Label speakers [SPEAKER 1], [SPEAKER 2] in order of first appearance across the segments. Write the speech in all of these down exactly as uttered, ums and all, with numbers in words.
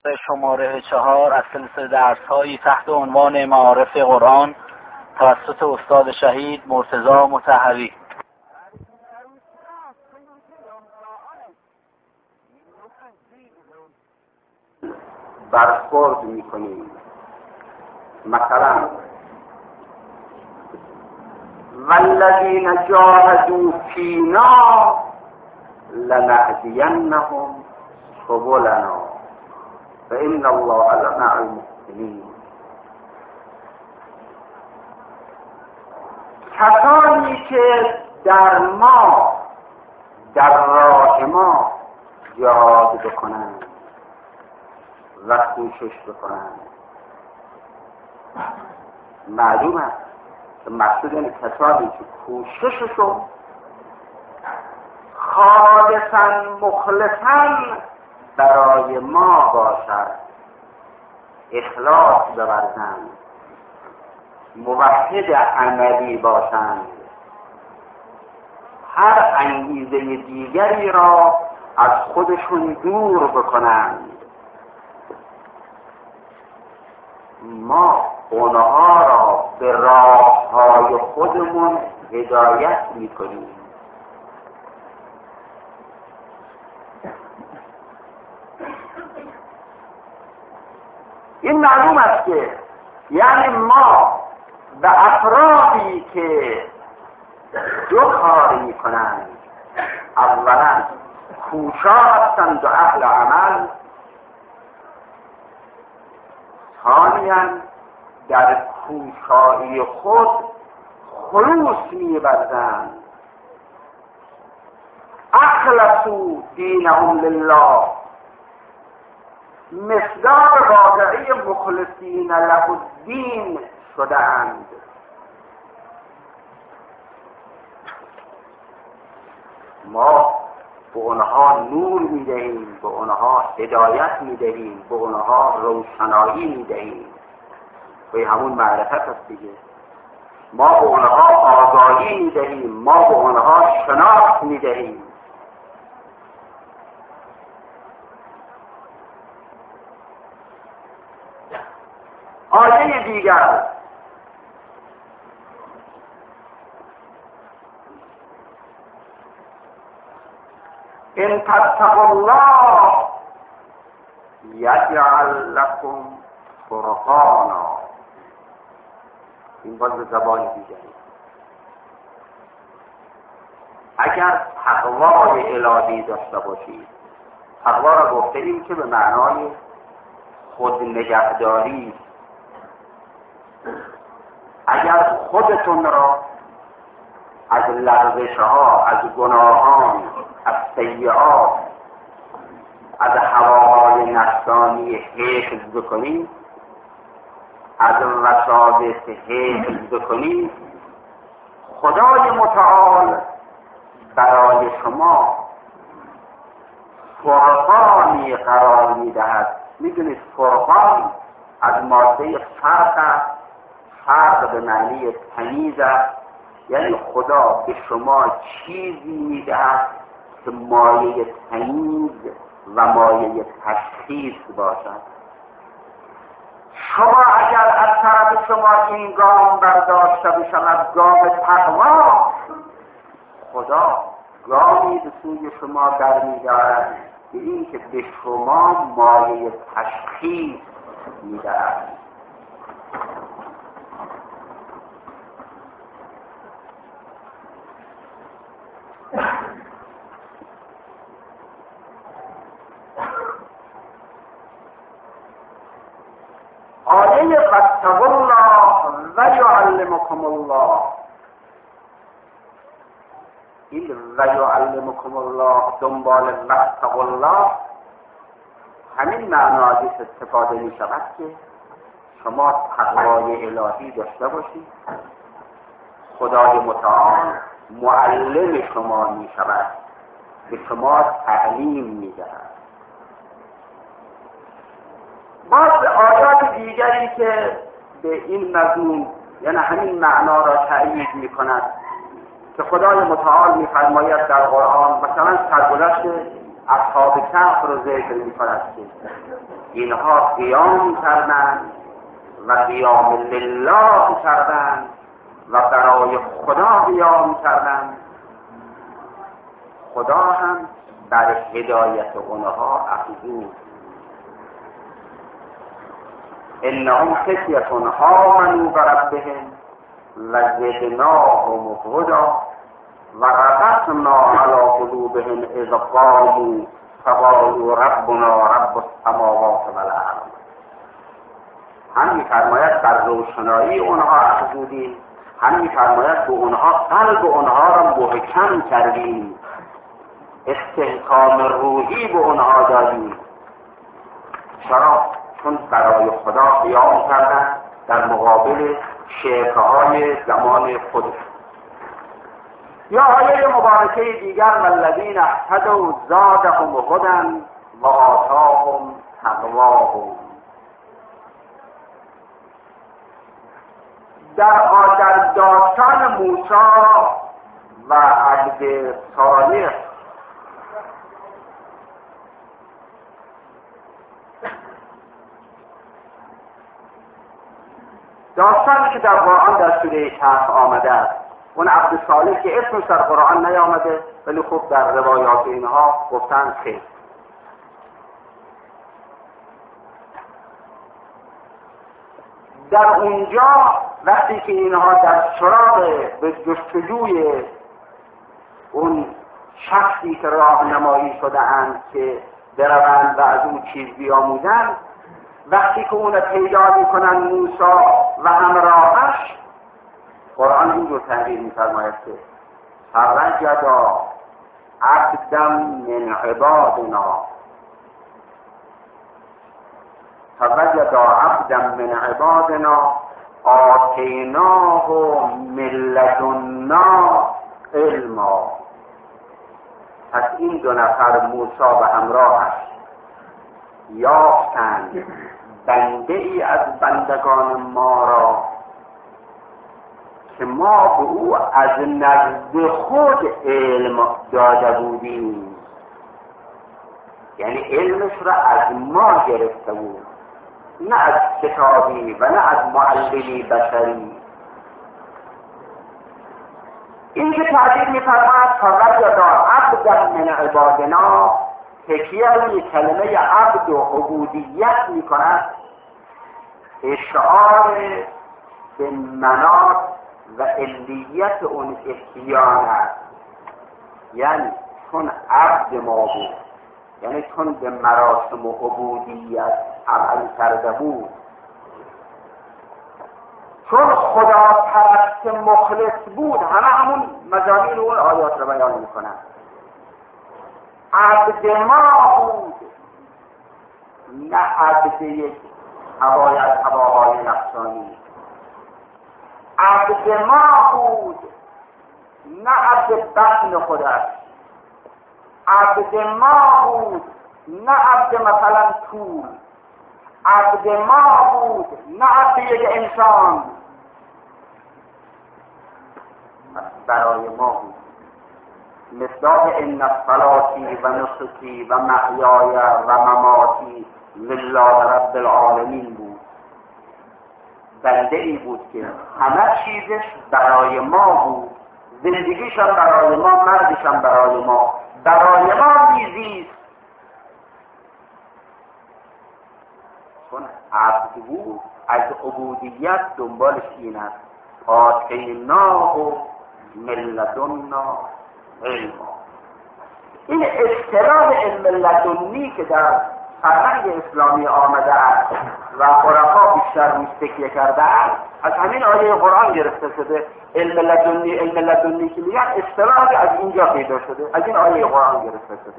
[SPEAKER 1] شماره چهار از سلسله درس‌هایی تحت عنوان معارف قرآن توسط استاد شهید مرتضی مطهری.
[SPEAKER 2] برخورد میکنیم. مثلا والذین جاهدوا فینا لنهدینهم سبلنا فإن الله لمع المحسنین. کسانی که در ما در راه ما جهاد بکنند و کوشش بکنند، معلوم است که مقصود این کسانی که کوشششون خالصا مخلصا برای ما باشد، اخلاص بورزند، موحد عملی باشند، هر انگیزه دیگری را از خودشون دور بکنند. ما اونها را به راههای خودمون هدایت میکنیم. این معلوم است که یعنی ما به افرادی که دو کار میکنند، اولا کوشا هستند و اهل عمل، ثانیاً در کوشایی خود خلوص می‌ورزند. اخلصوا دینهم لله، مصداق واقعی مخلصین له الدین شدند. ما به اونها نور میدهیم، به اونها هدایت میدهیم، به اونها روشنایی میدهیم. به همون معرفت است دیگه. ما به اونها آگاهی میدهیم، ما به اونها شناخت میدهیم. آیه دیگر ان تتقوا الله یجعل لكم فرقانا. این باز به زبان دیگری. اگر تقوای الهی داشته باشید، تقوا را گفتیم که به معنای خود نگهداری، اگر خودتون را از لغزش‌ها، از گناهان، از سیئات، از هواهای نفسانی حفظ بکنید، از وساوس حفظ بکنید، خدای متعال برای شما فرقانی قرار میدهد. میدونید فرقان از ماده فرق است. فرق به معنی تمیز است، یعنی خدا به شما چیزی میدهد که مایه تمیز و مایه تشخیص باشد. شما اگر از طرف شما این گام برداشته بشود، گام تقوا، خدا گامی به سوی شما برمی‌دارد که این که به شما مایه تشخیص میدهد. آیه واتقوا الله و یعلمکم الله، این و یعلمکم الله دنبال واتقوا الله همین معنی استفاده می شود که شما تقوای الهی داشته باشید، خدای متعال معلم شما می شود، به شما تعلیم می دهد. باز آیات دیگری که به این مضمون یعنی همین معنا را تأیید می کند که خدای متعال می فرماید در قرآن، مثلا سرگذشت اصحاب کهف رو ذکر می‌کند که اینها قیام کردند و قیام لله کردند و برای خدا قیام کردند. خدا هم در هدایت اونها افزود. انهم فتیة آمنوا بربهم وزدناهم هدی و ربطنا علی قلوبهم اذ قاموا فقالوا ربنا رب السماوات والارض. هم می‌فرماید در روشنایی اونها افزودیم، هم می‌فرماید به اونها قلب اونها را محکم کردیم، استحکام روحی به اونها دادیم. چرا؟ چون برای خدا قیام کردن در مقابل شرکه‌های زمان خود. یا آیه مبارکه دیگر والذین اهتدوا زادهم هدی و آتاهم تقواهم. در در داستان موسی و عبد صالح داستانی که در قرآن در سوره کهف آمده است، اون عبد صالح که اسمش در قرآن نیامده ولی خوب در روایات اینها گفتن خیر. در اونجا وقتی که اینها در سراغ به جستجوی اون شخصی که راهنمایی شده اند که بروند و از اون چیز بیاموزند، وقتی که اون پیدا میکنن موسی و همراهش، قرآن اینجور تعبیر میفرماید که فوجدا عبدا من عبادنا فوجدا عبدا من عبادنا آتیناه من لدنا علما. پس این دو نفر موسی و همراهش یافتند بنده ای از بندگان ما را که ما به او از نزد خود علم داده بودیم، یعنی علمش را از ما گرفته بود، نه از کتابی و نه از معلمی بشری. این که تعبیر می‌فرماید فوجدا عبدا من عبادنا، تکیه روی کلمه عبد و عبودیت می‌کند، اشعار به مناط و علیت اون احیان است. یعنی چون عبد ما بود، یعنی چون به مراسم و عبودیت عمل کرده بود، چون خدا پرست مخلص بود، همه همون مضامین اون آیات رو بیان میکنن. عبد ما بود، نه عبد یک هوای از هواهای نفسانی. عبد ما بود، نه عبد بطن خودش. عبد ما بود، نه عبد مثلا طول. عبد ما بود، نه عبد یک انسان. برای ما بود. مصداق ان صلاتی و نسکی و محیای و مماتی لله رب العالمین بود. بنده ای بود که همه چیزش برای ما بود، زندگیش هم برای ما، مرگش هم برای ما، برای ما میزیست. چون عبد بود، از عبودیت دنبالش این است آتیناه من لدنا علما. این اصطلاح علم لدنی که در فرهنگ اسلامی آمده است و عرفا بیشتر روش تکیه کرده است، از همین آیه قرآن گرفته شده. علم لدنی علم لدنی که میگن اصطلاحی از اینجا پیدا شده، از این آیه قرآن گرفته شده.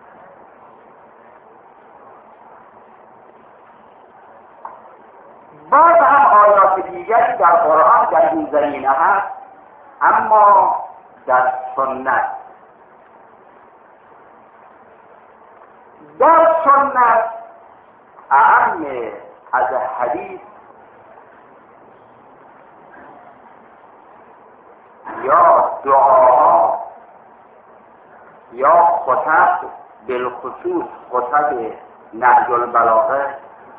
[SPEAKER 2] باز هم آیات دیگری در قرآن در این زمینه هست، اما در سنت. در سنت اعم از حدیث یا دعاها یا خطب بالخصوص قطب نهج البلاغه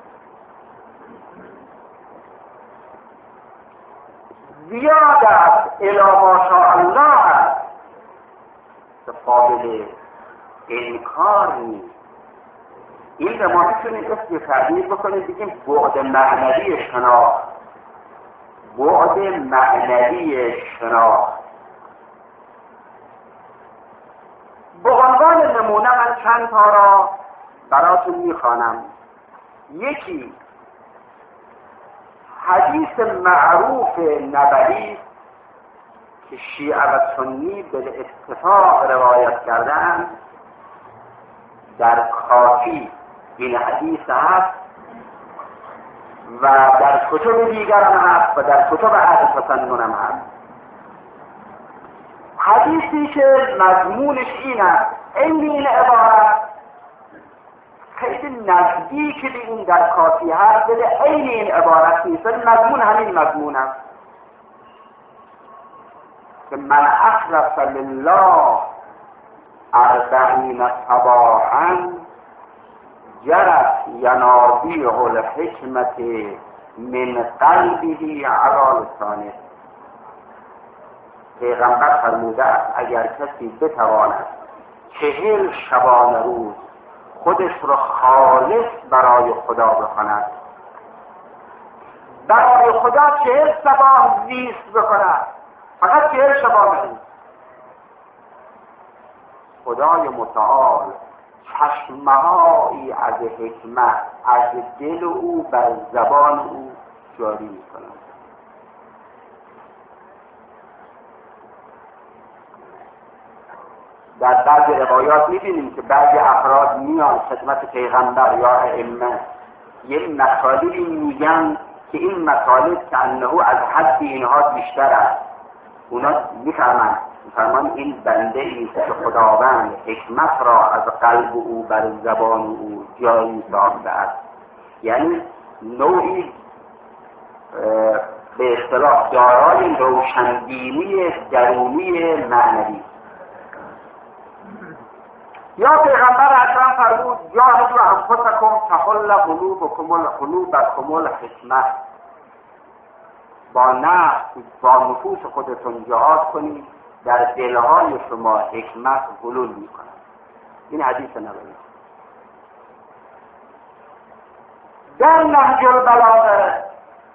[SPEAKER 2] زیاد است الی ما شاء الله است که قابل انکار نیست. این به ما میتونید اسم تعبیر بکنید بگیم بعد معنوی شناخت، بعد معنوی شناخت. به عنوان نمونه من چند تا را براتون میخوانم. یکی حدیث معروف نبوی که شیعه و سنی به اتفاق روایت کردن، در کافی این حدیث هست و در کتب دیگر هم هست و در کتب اهل تسنن هم هست. حدیثی که مضمونش این است، این این عبارت خیلی نزدیک به این در کافی هست، ولی این این عبارت نیست، مضمون همین مضمون است که من اخلص لله اربعین صباحا جرت ینابیع الحکمت من قلبه علی لسانه. پیغمبر فرموده است اگر کسی بتواند چهل شبانه روز خودش رو خالص برای خدا بکند، برای خدا چهل صباح زیست بکند، فقط چهل شبانه روز، خدای متعال چشمهایی از حکمت از دل او بر زبان او جاری می‌کند. در بعضی روایات می‌بینیم که بعضی افراد میان خدمت پیغمبر یا ائمه یه مطالبی میگن که این مطالب که انه از حد اینها بیشتر است. اونا میفرمند فرمان این بنده ایست که خداوند حکمت را از قلب او بر زبان او جاری ساخته است. یعنی نوعی به اصطلاح دارای روشنبینی درونی معنوی. یا پیغمبر اکرم فرمود جاهدوا انفسکم تحل قلوبکم قلوبکم الحکمت، با نفس با نفوس خودتون جهاد کنید در دلهای شما حکمت حلول میکنه. این حدیث نبوی. در نهج البلاغه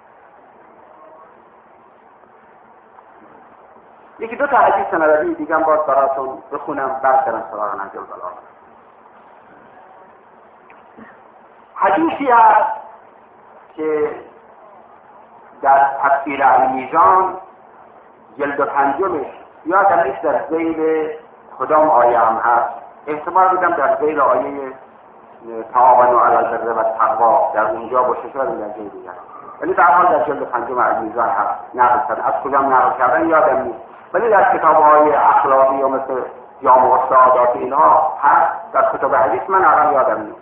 [SPEAKER 2] یکی دو تا حدیث نبوی دیگه هم باز براتون بخونم بعد برم سراغ نهج البلاغه. حدیثی هست که در تفسیر المیزان جلد پنجمش یادم نیست در ذیل کدام آیه هم هست، احتمال بدم در ذیل آیه تعاونوا علی البر والتقوا در اونجا باشه، شاید در ذیل دیگر، ولی در حال در جلد پنجم المیزان هست نقل کردن. از کدام نقل کردن یادم نیست، ولی در کتاب‌های اخلاقی و مثل جامع السعادات اینها هست. در کتاب حدیث من اقل یادم نیست.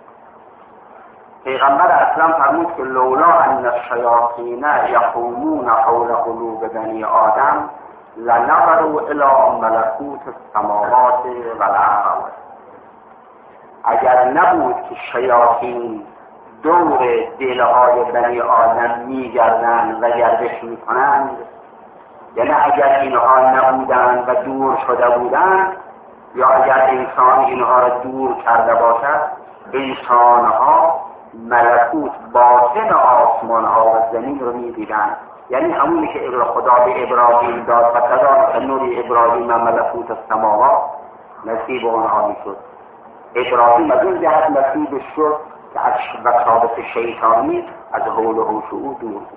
[SPEAKER 2] پیغمبر اسلام فرمود که لولا ان الشیاطین یقومون حول قلوب بنی آدم لنظروا الی ملکوت السماوات والارض. اگر نبود که شیاطین دور دلهای بنی آدم میگردند و گردش میکنند، یعنی اگر اینها نبودند و دور شده بودند، یا اگر انسان اینها را دور کرده باشد، انسانها ملکوت باطن آسمان ها و زمین رو میدیدن. یعنی همونی که خدا به ابراهیم داد و کذالک نوری ابراهیم ملکوت السماوات نصیب اونها میشد. ابراهیم از این جهت نصیبش شد که از وساوس شیطانی از حول و حوش او دور بود.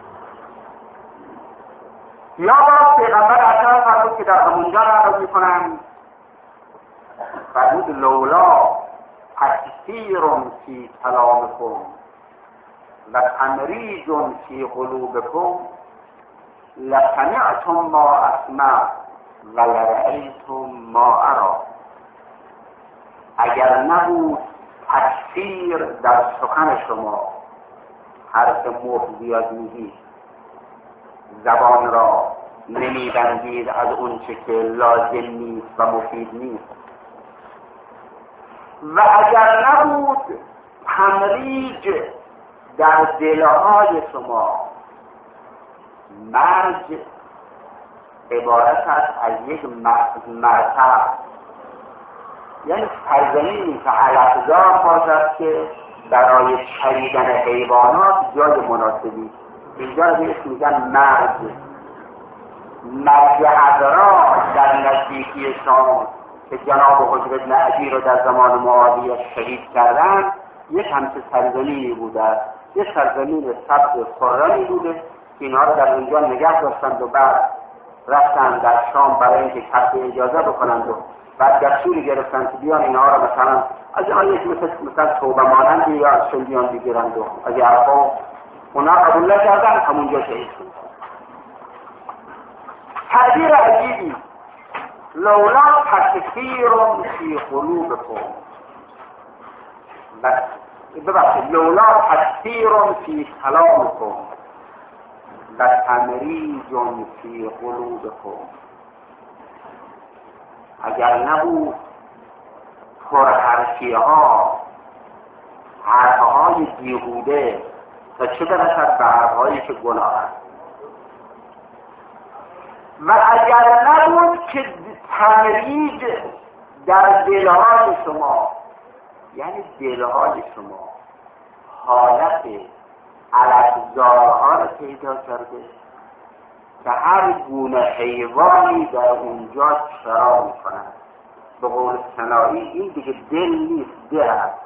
[SPEAKER 2] یا باز پیغمبر اکرم فرمود که در همونجا نقل میکنن، فرمود لولا تکثیر فی کلامکم و تمریج فی قلوبکم لسمعتم ما اسمع و لرأیتم ما ارا. اگر نبود تکثیر در سخن شما، حرف مفت زیاد میگید، زبان را نمیبندید از اون چه که لازم نیست و مفید نیست، و اگر نبود تمریج در دلهای شما، مرج عبارت است از یک مرتب، یعنی سرزمینی که علفزار باشد که برای چریدن حیوانات جای مناسبی، اینجا رو بهش میگن مرج. مرج عذرا در نزدیکی شام که جناب حجر بن عدی رو در زمان معاویه شهید کردن، یک همچه سرزمینی بوده، یک سرزمین سبز خرمی بوده که اینها رو در اونجا نگه داشتند و بعد رفتن در شام برای اینکه کسب اجازه بکنند و بعد دستوری گرفتن که بیان اینها رو مثلا از آیه مثل مثلا توبه مانند یا از شلیان بگیرند و از عرفا اونا قبول نکردن، همونجا شهید شدند. تعبیر عجیبی، لولا تکثیر فی قلوبکم، ببخشید لولا تکثیر فی کلامکم و تمریج فی قلوبکم، اگر نبود پرحرفی ها، حرفهای بیهوده و چه برسد به حرفهایی که گناه است، و اگر نبود که تمریج در دلهای شما، یعنی دلهای شما حالت علفزارها رو پیدا کرده که هر گونه حیوانی در اونجا چرا میکنند. به قول سنایی این دیگه دل نیست، ده است.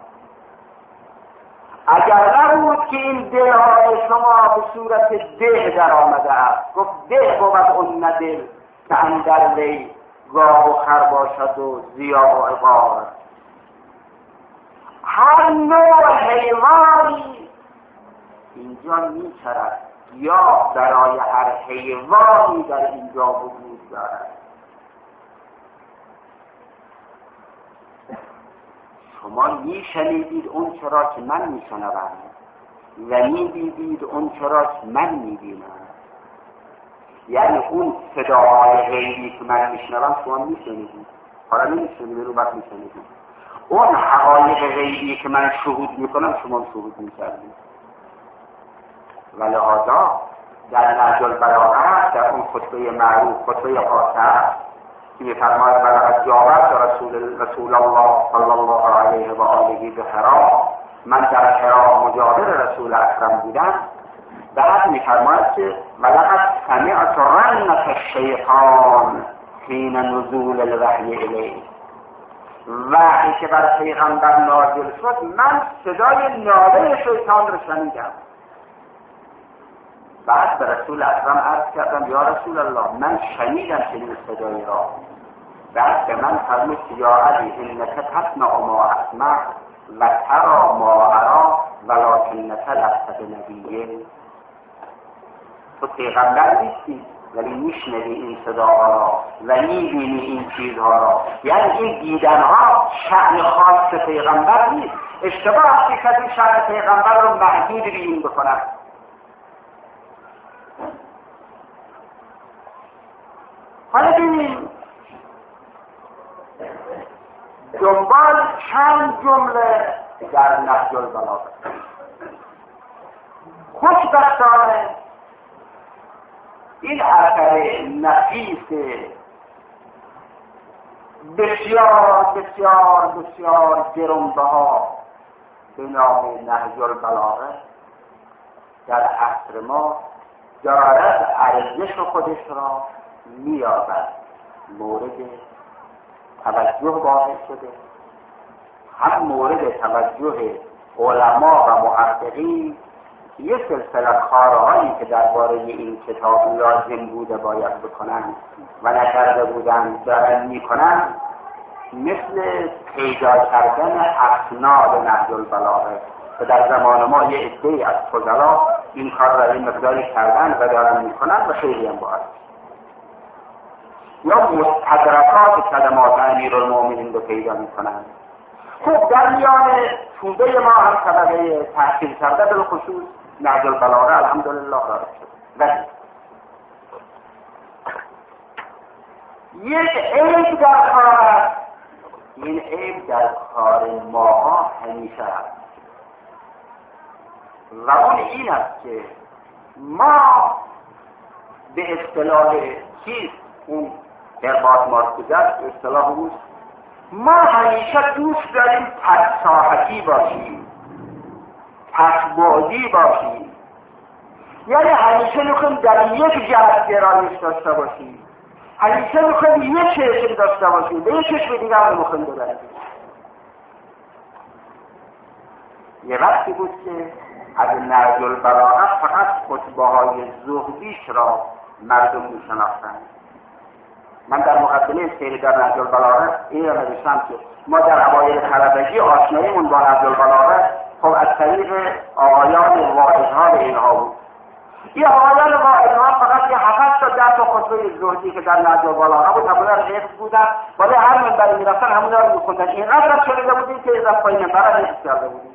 [SPEAKER 2] اگر نبود که این دلهای شما به صورت ده در آمده است، گفت ده بود اون ندل که اندر وی گاه و خر باشد و ضیا و عقار، هر نوع حیوانی اینجا میچرد، یا برای هر حیوانی در اینجا وجود دارد. شما میشنیدید اون چرا که من میشنوم و میدیدید اون چرا که من میبینم، یعنی اون صداهای غیبی که من میشنوم شما میشنیدید، حالا نمیشنیدید رو وقت میشنیدید. اون حقایق غیبی که من شهود میکنم شما شهود میکردید. و لحاظا در نهج البلاغه در اون خطبه معروف، خطبه قاطع که میفرماید بلغت جاوت رسول رسول الله صلی الله علیه و آله به حرا، من در حرا مجاور رسول اکرم بودم، بعد میفرماید که بلغت سمعت رنة الشیطان حین نزول الوحی الیه، وحی که بر پیغمبر نازل شد من صدای ناله شیطان رو شنیدم. بعد به رسول اکرم عرض کردم یا رسول الله من شنیدم چنین صدایی را. بعد به من فرمود یا علی انک تسمع ما اسمع و ترى ما ارى ولکنک لست بنبیه، تو پیغمبر نیستی ولی میشنوی این صداها را و میبینی این چیزها را، یعنی این دیدنها شأن خاص پیغمبر نیست. اشتباه است که این شأن پیغمبر رو محدود به این بکنن. حالا ببینیم دنبال چند جمله در نهج البلاغه. خوشبختانه این اثر نفیس بسیار بسیار بسیار گرانبها به نام نهج البلاغه در عصر ما دارد ارزش خودش را می‌یابد، مورد توجه واقع شده، هم مورد توجه علما و محققین که یه سلسله کارهایی که درباره این کتاب لازم بوده باید بکنند و نکرده بودند دارن میکنند، مثل پیدا کردن اسناد نهج البلاغه که در زمان ما یه عده‌ای از فضلا این کار را این مقداری کردن و دارن میکنن و خیلی هم باید، یا مستدرکات کلمات امیرالمومنین رو پیدا میکنن. خب در میان توده ما هم طبقه تحصیل کرده به خصوص نهج البلاغه الحمدلله دارد شد. ولی یک عیب در کار است این عیب در کار ماها همیشه هست و اون این است که ما به اصطلاح چیست اون ارباط مارکوزت اصطلاح اوست، ما همیشه دوست داریم تکساحتی باشیم، تکبعدی باشیم، یعنی همیشه میخوایم در یک جهت گرایش داشته باشیم، همیشه میخوایم یک چشم داشته باشیم، به یک چشم دیگر رو میخوایم ببریم. یه وقتی بود که از نهج البلاغه فقط خطبه های زهدیش را مردم میشناختند. من در مقدمه سیر در نهج البلاغه این را نوشتم که ما در اوایل طلبگی آشناییمون با نهج البلاغه خب از طریق آقایان واعظها به اینها بود. این آقایان واعظها فقط یه هفت تا ده تا خطبه زهدی که در نهج البلاغه بود همونا رو حفظ بودن، ولی هر منبری میرفتن همونا رو میخوندن. اینقدر هم شنیده بودیم که از پای منبر حفظ کرده بودیم.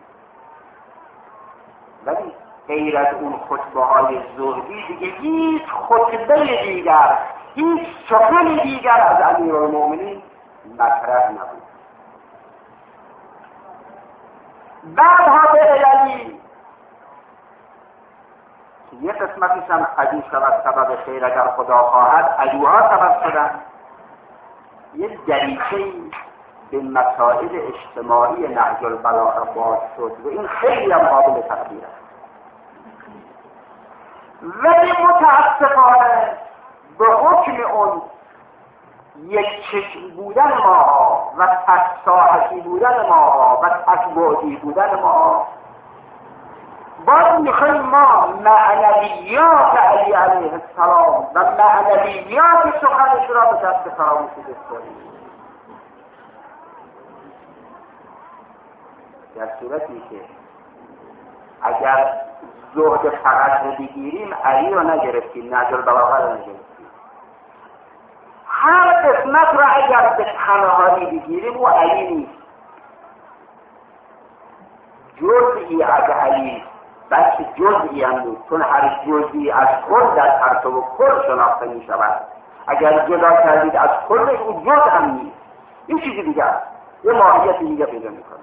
[SPEAKER 2] ولی غیر از اون خطبه های زهدی دیگه هیچ خطبه دیگر، هیچ سخن دیگر از امیرالمومنین مطرح نبود. بعدها به عللی که یک قسمتش هم عدو شود سبب خیر اگر خدا خواهد، عدوها سبب شدن، یک دریچه‌ای به مسائل اجتماعی نهج البلاغه باز شد و این خیلی هم قابل تقدیر است. ولی متاسفانه به حکم اون یک چشم بودن ما و تکساحتی بودن ما و تکبعدی بودن ما، باید میخوایم ما معنویات علی علیه السلام و معنویات سخنش را به دست فراموشی بسپاریم. در صورتی که اگر زهد فقط رو بگیریم علی رو نگرفتیم، نهج البلاغه رو نگرفتیم. هر قسمت رو اگر به تنهایی بگیریم او علی نیست، جزئی از علی، بلکه جزئی هم نیست، چون هر جزئی از کل در پرتو کل شناخته می شود. اگر جدا کردید از کلش او جز هم نیست، این چیزی دیگه است، یه ماهیت دیگه پیدا میکنه.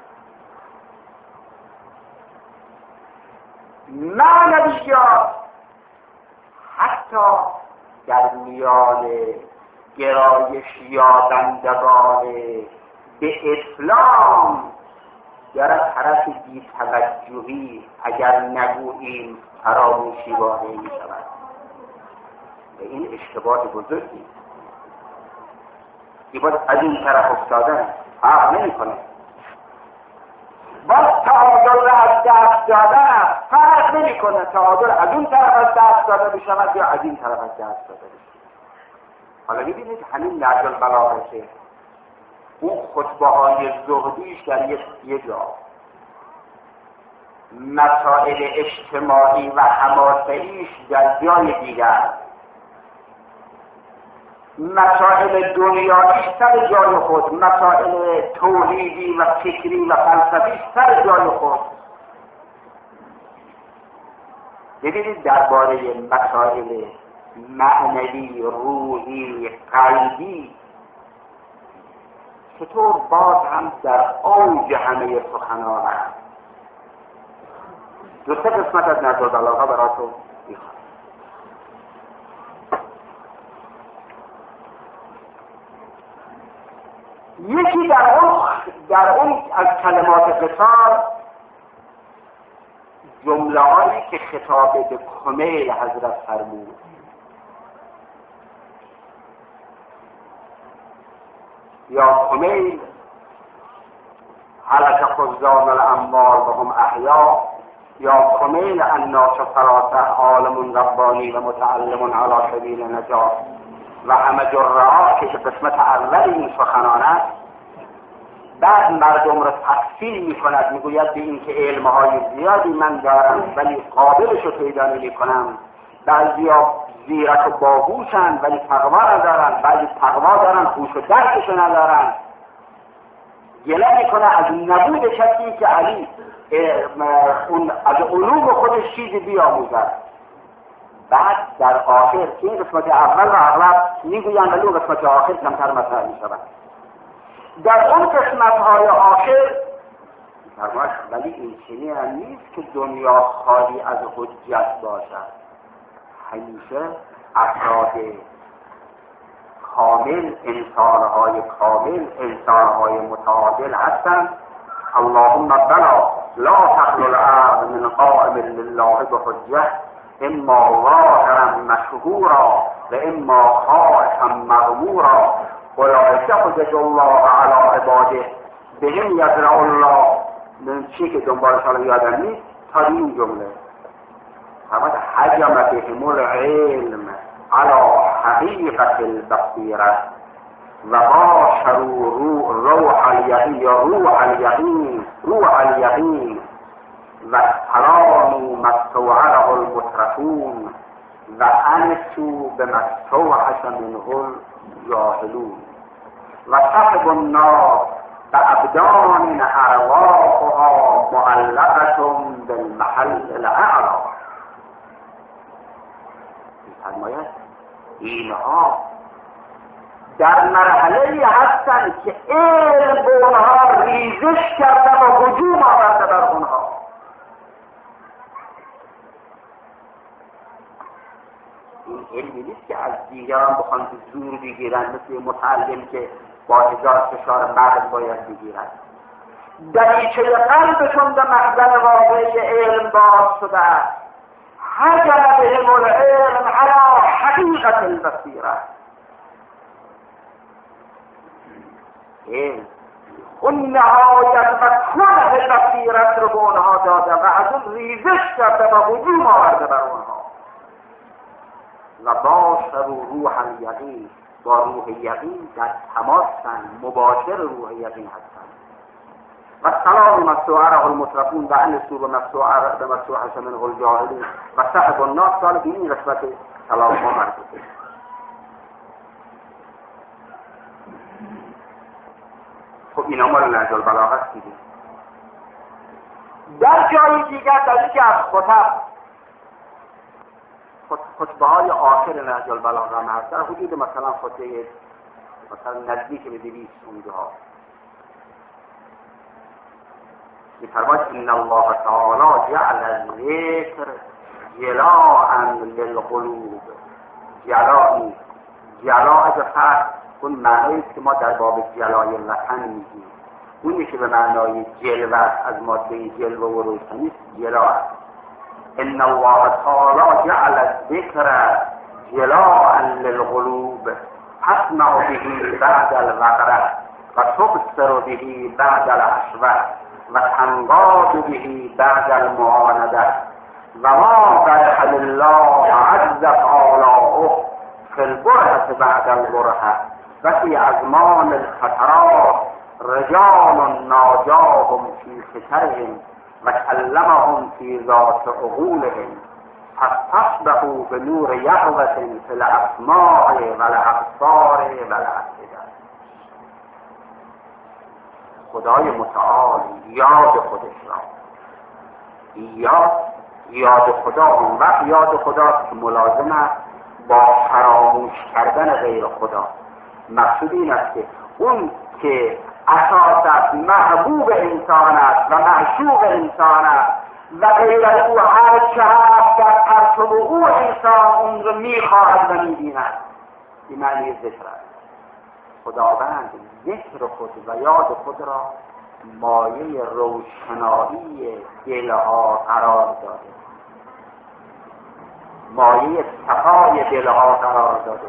[SPEAKER 2] معنویات حتی در میان گرایش یابندگان به اسلام در از طرف بی توجهی اگر نگوییم فراموشی واقع می شود و این اشتباه بزرگی. این باید از این طرف افتادن فرق نمی کنه. باید تعادل را از دست دادن فرق نمی کنه، تعادل از اون طرف از دست داده بشود یا از این طرف از دست داده بشود. حالا ببینید همین نهج البلاغه که اون خطبه های زهدیش در یک جا، مسائل اجتماعی و حماسه‌ایش در جای دیگر، مسائل دنیاییش سر جای خود، مسائل توحیدی و فکری و فلسفیش سر جای خود. ببینید درباره مسائل معنوی، روحی، قلبی چطور باز هم در اوج همه سخنان هست. دو سه قسمت از نهج البلاغه براتون میخوام. یکی در اون در اون از کلمات قصار جمله هایی که خطاب به کمیل حضرت فرمود. یا کمیل هلک خزان الاموال و هم احیا، یا کمیل الناس فراته عالم ربانی و متعلم علی سبیل نجات و همه جرعا که قسمت اول این سخنان است. بعد مردم را تقسیم می کند، می گوید به این که علمهای زیادی من دارم ولی قابلش رو پیدا نمی کنم. بعضی ها زیرک و باهوشن ولی تقوا ندارن، بعضی تقوا دارن هوش و درکش ندارن. گله می کنه از نبود کسی که علی اون از علوم خودش چیزی بیاموزد. بعد در آخر این قسمت اول و اغلب میگویند ولی اون قسمت آخر کمتر مطرح می شود. در اون قسمت های آخر فرمایش ولی این چنین هم نیست که دنیا خالی از حجت باشد. همیشه افراد کامل، انسانهای کامل، انسانهای متعادل هستند. اللهم بلا لا تخلو الارض من قائم لله بحجه اما ظاهرا مشهورا و اما خائفا مغمورا اولئک حجج الله علی عباده بهم یزرع الله. من چی که دنبالش حالا یادم نیست تا این جمله فرمود حجم بهم العلم على حقیقت البصیره و باشروا روح الیقین روح الیقین روح الیقین و استلاموا ما استوعبه المترفون و انسوا بما استوحش منه الجاهلون و صحب النار بأبدان أرواحها معلقة بالمحل الأعلى. فرماید اینها در مرحله هستند که علم به اونها ریزش کرده و هجوم آورده بر اونها. این علمی نیست که از دیگران بخوان زور بگیرن مثل متعلم که با هزار فشار مغز باید بگیرن. دریچه قلبشون به مخزن واقعی علم باز شده است. حجم بهم العلم علی حقیقت البصیره. علم اون نهایت و کنه بصیرت رو به اونها داده و از اون ریزش کرده و هجوم آورده بر اونها. و باشر و روح الیقین با روح یقین در تماسن، مباشر روح یقین هستن. و سلام مستوعره المترفون و انسوا بمستوعره بمستوحش منه الجاهلون و صحب الناس. سال به این قسمت سلام ها مربوطه. خب این مال نهج البلاغه است دیگه. در جای دیگر در یکی از خطب خطبه های آخر نهج البلاغه هم هست. در حدود مثلا خطبه مثلا نزدیک به دویست اونجا می‌فرماید ان الله تعالی جعل الذکر جلاء للقلوب. جلاء جلاء از فرق اون معنی است که ما در باب جلای وطن میگیم. اونی که به معنای جلوه از ماده جلوه و روشنی است جلاء. ان الله تعالی جعل الذکر جلاء للقلوب تسمع به بعد الوقره و تبصر به بعد العشوه و تنقاد به بعد المعانده و ما برحل الله عز آلاؤه فی البرهة بعد البرهة و فی ازمان الفترات رجال ناجاهم فی خطرهم و کلمهم فی ذات عقولهم فاستصبحوا بنور یقظة فی الاسماع و الابصار و الافئده. خدای متعال یاد خودش را یاد یاد خدا اون وقت یاد خداست که ملازم است با فراموش کردن غیر خدا. مقصود این است که اون که اساساً محبوب انسان است و معشوق انسان است و غیر از او هر چه هست در پرتو او انسان اون رو میخواهد و میبیند. این معنی ذکر است. خداوند ذکر خود و یاد خود را مایه روشنایی دلها قرار داده، مایه صفای دلها قرار داده.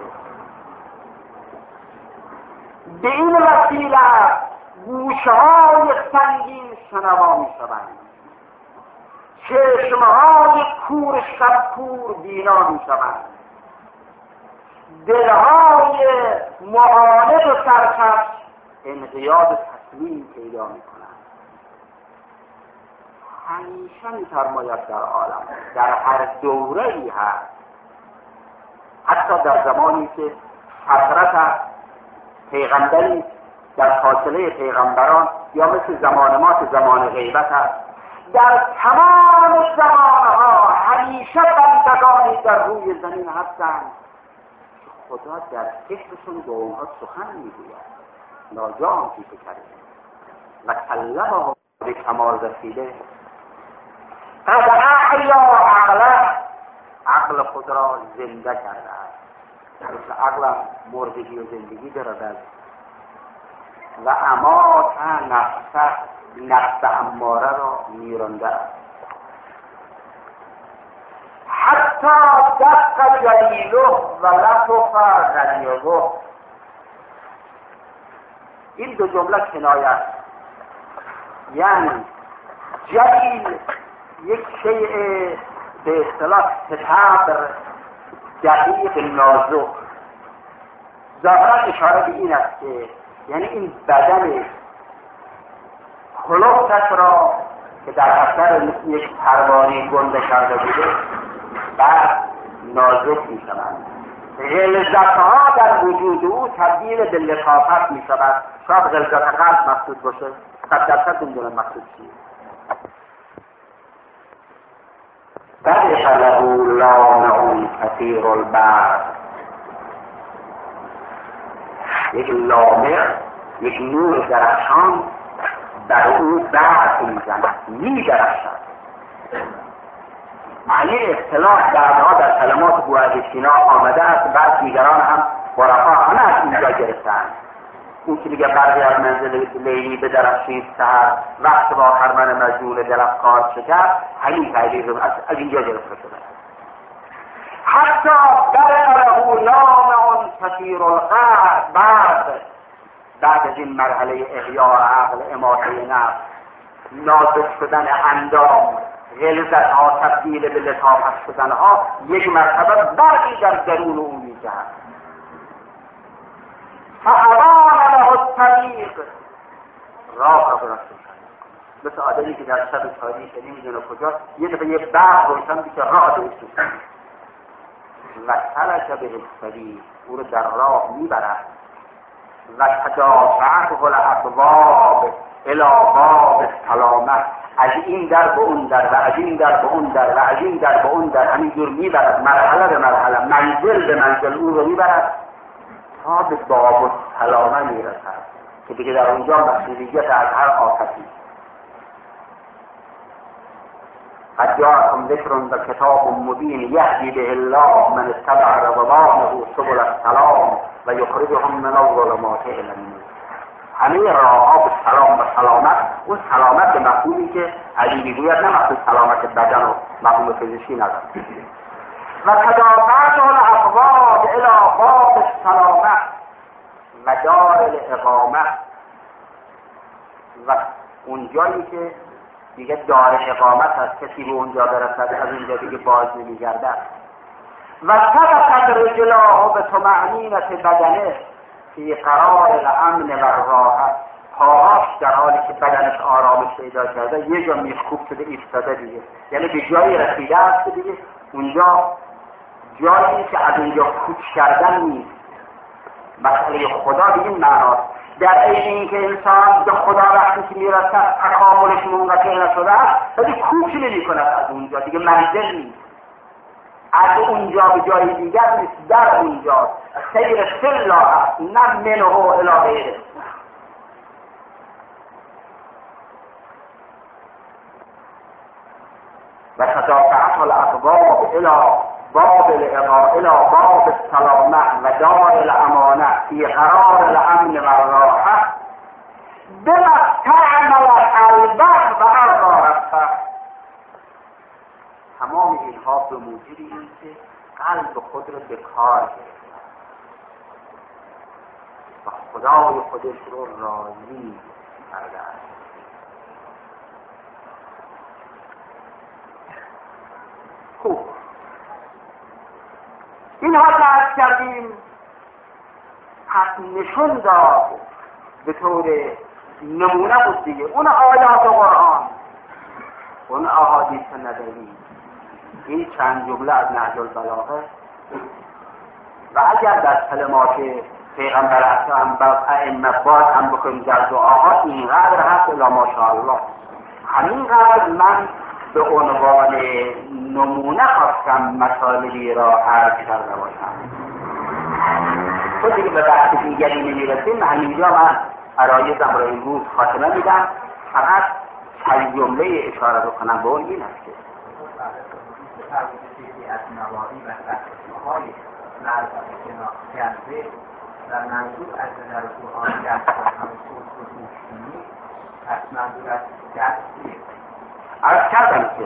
[SPEAKER 2] به این وسیله گوشهای سنگین شنوا می شوند، چشمهای کور شبکور بینا می شوند، دلهای معاند و سرکش انقیاد و تسلیم پیدا می کنند. همیشه می فرماید در عالم در هر دوره ای هست، حتی در زمانی که فترت پیغمبری در فاصله پیغمبران یا مثل زمان ما که زمان غیبت هست، در تمام زمانها همیشه بندگانی در روی زمین هستند خدا در فکرشون با اونها سخن میگوید. ناجان پیشه کرده و کلمه به کمال رسیده. قد احیا عقله، عقل خود را زنده کرده است. مثل عقل مردگی و زندگی دارد و امات نفسه، نفس اماره را میرانده است. حتی دق جلیله و لطف غلیظه. این دو جمله کنایه است. یعنی جلیل یک شیء به اصطلاح ستبر دقیق نازک، ظاهرا اشاره به این است که یعنی این بدن خلقت را که در اثر یک پروانه گنده کرده بوده بعد نازک می شود. غلظتها در وجود او تبدیل به لطافت می شود. شاید غلظت قلب مقصود باشه، صد درصد نمیدونم مقصود چیه. برق له لامع کثیر البرق. یک لامع، یک نور درخشان در او برق میزند، میدرخشد. معنی اصطلاح بعدها در کلمات بوعلی سینا آمده است. بعد دیگران هم برقا همه از اینجا گرفتند. اون که میگه برقی از منزل لیلی به درخشید سحر، وقت با خرمن مجنون دل افکار شکر، همین تعبیر از اینجا گرفته شده. حتی برق له لامع کثیر القرب. بعد بعد از این مرحله احیاء عقل، اماته نفس، نازک شدن اندام، غلظت ها تبدیل به لطافت شدن ها، یک مرتبه برقی در درون او می‌جهد. فأبان له الطریق، راه را روشن. مثل آدمی که در شب تاریک نمیدونه کجا، یه دفعه یه برق روشن که راه روشن و سلک به الطریق، او رو در راه میبرد. و تدافعته الابواب الی باب السلامه، از این در به اون در و از این در به اون در و از این در به اون در، همینجور میبرد مرحله به مرحله، منزل به منزل او رو میبرد تا به باب السلامه میرسد که دیگه در اونجا مسئولیت از هر آفتی. قد جاءکم ذکر و کتاب مبین یهدی به الله من اتبع رضوانه سبل السلام و یخرجهم من الظلمات الی النور. همه راه‌ها به سلام و سلامت، اون سلامت به مفهومی که علی میگوید نه مفهوم سلامت بدن و مفهوم فیزیکی ندارد. و تدافعته الابواب الی باب السلامه و دار الاقامه، و اونجایی که دیگه دار اقامت هست، کسی به اونجا برسد از اونجا دیگه باز نمیگردد. و سبقت رجلاه به طمأنینة بدنه فی قرار الامن و الراحه. پاهاش در حالی که بدنش آرامش پیدا کرده یه جا میخکوب شده ایستاده دیگه، یعنی به جایی رسیده است دیگه اونجا جایی که از اونجا کوچ کردن نیست. مسئله خدا به این معناست. در عین اینکه انسان به خدا وقتی که میرسد تکاملش منقطع نشده است ولی کوچ نمی کند از اونجا دیگه، منزل نیست، از اونجا به جای دیگر نیست، در اونجا سیر فلا است، نه منه الی غیره. و تدافعته الابواب الی باب الاقامه الی باب السلامه و دار الامانه فی قرار الامن و الراحه بما استعمل قلبه و ارضا ربه. تمام اینها به موجب این که قلب خود را به کار گرفت و خدای خودش رو راضی کرده است. خوب، اینها که عرض کردیم پس نشون داد به طور نمونه بود دیگه اون آیات قرآن، اون احادیث نبوی، این چند جمله از نهج البلاغه. و اگر در کلمات پیغمبر اکرم و ائمه باز هم بکنیم در دعاها اینقدر هست الا ماشاءالله. همینقدر من به عنوان نمونه خواستم مطالبی را عرض کرده باشم. خود دیگه به بحث دیگری نمیرسیم. همینجا من عرایزم را امروز خاتمه میدم. فقط چند جمله اشاره بکنم به اون این است که
[SPEAKER 3] از نواهی و تحقیق‌های معرفت شناخته و منظور از نظر قرآن دست و همسوز و دوشتینی پس منظور از دستی
[SPEAKER 2] عرض کردم که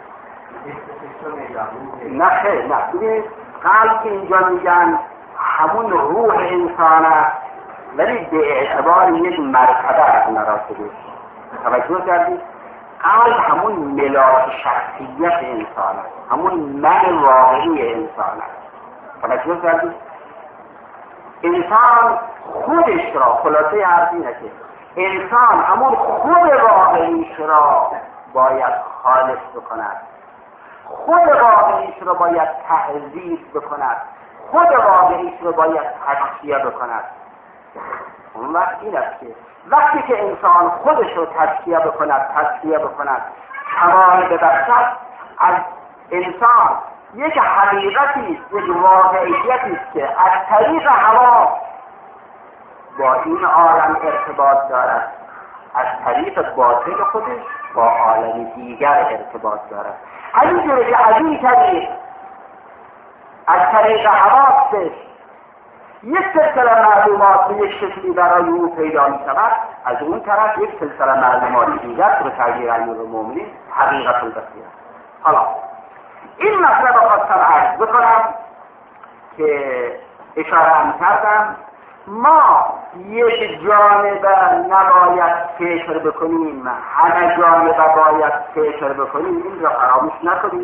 [SPEAKER 2] نه خیر نه ببینید قلب که اینجا میگن همون روح انسان است، ولی به اعتبار یک مرتبه از مراتبه. توجه کردید؟ قلب همون ملاک شخصیت انسان است، همون من واقعی انسان است. توجه کردید؟ انسان خودش را، خلاصه حرف اینه که انسان همون خود واقعیش را باید خالص بکند، خود واقعیش را باید تهذیب بکند، خود واقعیش را باید تزکیه بکند. اون وقت این است که وقتی که انسان خودش رو تزکیه بکند تزکیه بکند کمال ببخشد، از انسان یک حقیقتی یک واقعیتی است که از طریق هوا با این عالم ارتباط دارد، از طریق باطن خودش با عالم دیگر ارتباط دارد. همینجوری که از این طریق از طریق حواسش یک سلسله معلومات به یک شکلی برای او پیدا می شود، از اون طرف یک سلسله معلومات دیگر رو تغییر المؤمنین حقیقت البصیره. حالا این مطلب رو خواستم عرض بکنم که اشاره هم کردم، ما یک جانب نباید فکر بکنیم، همه جانب باید فکر بکنیم. این را فراموش نکنید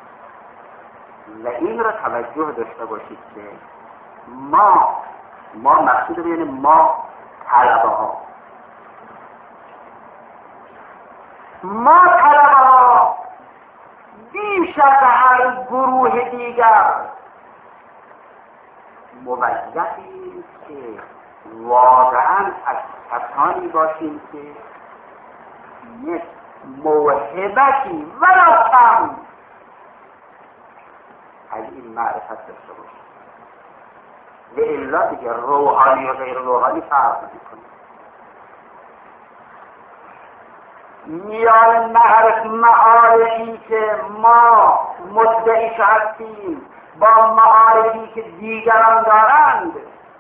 [SPEAKER 2] و این را توجه داشته باشید که ما ما مقصود بین ما طلبه ها ما طلبه ها بیش از هر گروه دیگر موظفیم که واقعا از کسانی باشیم که یک موهبتی ولو کم از این معرفت داشته باشیم. و الا دیگه روحانی و غیر روحانی فرق نمی‌کنه. میان معرف معارفی که ما مدعیش هستیم با معارفی که دیگران دارند،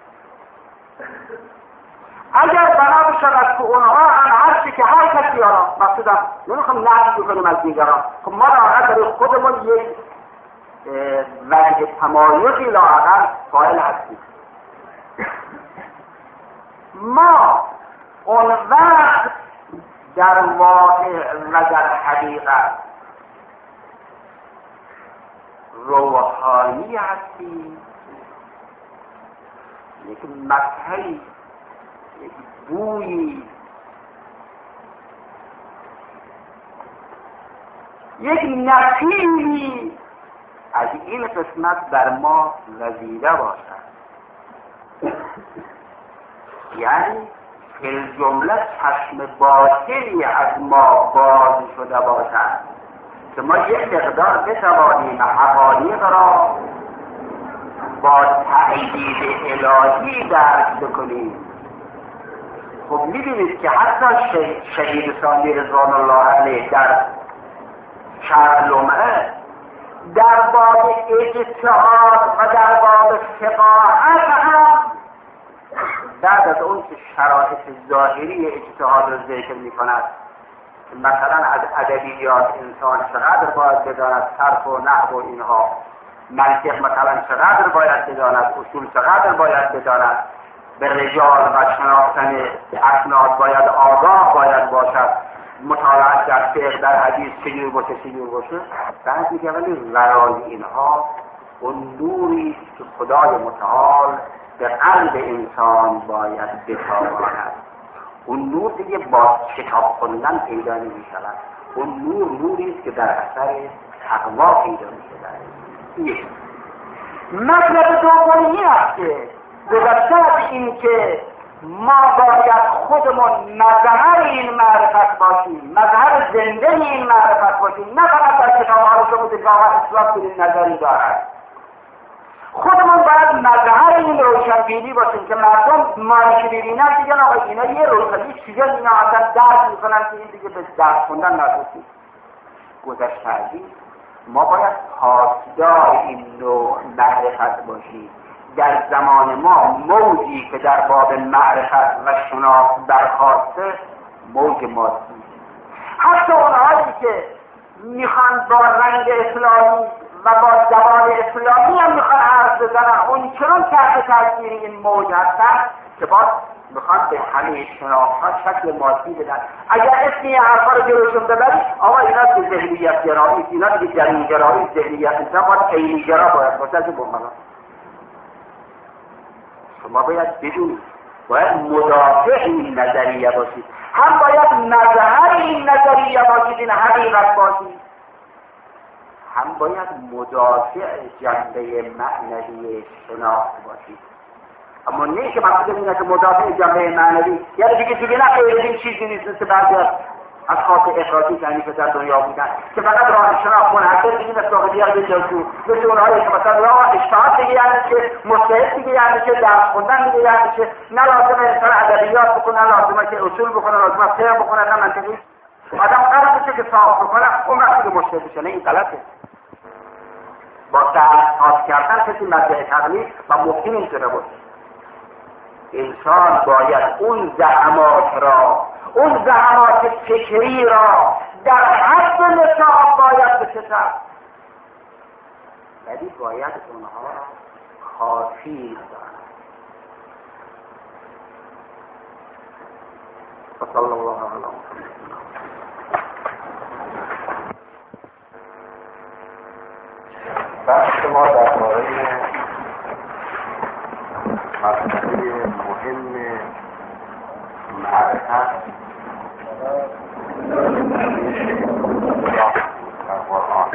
[SPEAKER 2] اگر بنا بشود که اونها هم هر چی که هر کسی ها مقصودم نمیخوام نقد بکنیم از دیگران، خب ما لااقل برای خودمون یک وجه تمایزی لااقل قائل هستیم. ما اون وقت در واقع و در حقیقت روحانی هستیم، یک مطهی، یک بویی، یک نفیمی از این قسمت در ما وزیده باشد. یعنی فی جمله چشم باطنی از ما باز شده باشد که ما یک مقدار بتوانیم حقایق را با تأیید الهی درک بکنیم. خب می‌بینید که حتی شهید ثانی رضوان الله علیه در شرح لمعه در باب اجتهاد و در باب فقاهت هم بعد از اون که شرایط ظاهری اجتهاد را ذکر می‌کند، مثلا از ادبیات انسان چقدر باید بداند، صرف و نحو و اینها، منطق مثلا چقدر باید بداند، اصول چقدر باید بداند، به رجال و شناختن اسناد باید آگاه باید باشد، مطالعات در فقه در حدیث چجور باشه چجور باشه. بعد میگه ولی ورای اینها اون نوری که خدای متعال به قلب انسان باید بتاباند. اون نور دیگه با کتاب خوندن پیدا نمی شود. اون نور نوری است که در اثر تقوا پیدا می شود. یک مطلب دوم این است که گذشته از این که ما باید خودمون مظهر این معرفت باشیم، مظهر زنده این معرفت باشیم، نه فقط در کتاب ها رو شما دیگه اسلام به نظری دارد. خودمون باید مظهر این روشنبینی باشیم که مردم مایی که ببینن دیگه آقا اینا یه روشنی چیزا اینا اصلا درد میکنن که این دیگه به درد خوندن نرسید. گذشت کردیم ما باید پاسدار این نوع معرفت باشیم. در زمان ما موجی که در باب معرفت و شناخت برخاسته موج مادی. حتی اونهایی که میخوان با رنگ اسلامی و با زبان اسلامی هم میخوان حرف بزنن اون چرا تحت تاثیر این موج هستن که باز میخوان به همه شناختها شکل مادی بدن. اگر اسم این حرفا رو جلوشون ببرید آقا اینا به ذهنیت گرایی، اینا دیگه درون گرایی، ذهنیت انسان باید عینی گرا باید باشه. از بمانا شما باید بدونید، باید مدافع این نظریه باشید، هم باید مظهر این نظریه باشید، این حقیقت باشید، هم باید مدافع جنبه معنوی شناخت باشید. اما نه که مقصد اینه که مدافع جنبه معنوی یعنی دیگه دیگه نه غیر این چیزی نیست مثل بعضی از خاص افراطی که که در دنیا بودن که فقط راه شناخت منحصر به این استفاده دیگر بجوزو، مثل اونهایی که مثلا راه اشتهاد دیگه یعنی که مجتهد دیگه یعنی که درس خوندن دیگه یعنی که نه لازمه انسان ادبیات بکنه، نه لازمه که اصول بکنه، لازمه فقه بکنه، نه منطقی. آدم قرار بشه که صاحب بکنه اون وقتی که مجتهد بشه. نه، این غلطه. با تعهد کردن کسی مدعی تقلید و ممکن اینطوره باشه. انسان باید اون زحمات را، اون زحمات فکری را در حد نصاب باید بکشد، ولی باید اونها را کافی ندارد. صلی الله علیه و
[SPEAKER 4] بحث ما درباره مسئله مهم معرفت در قرآن.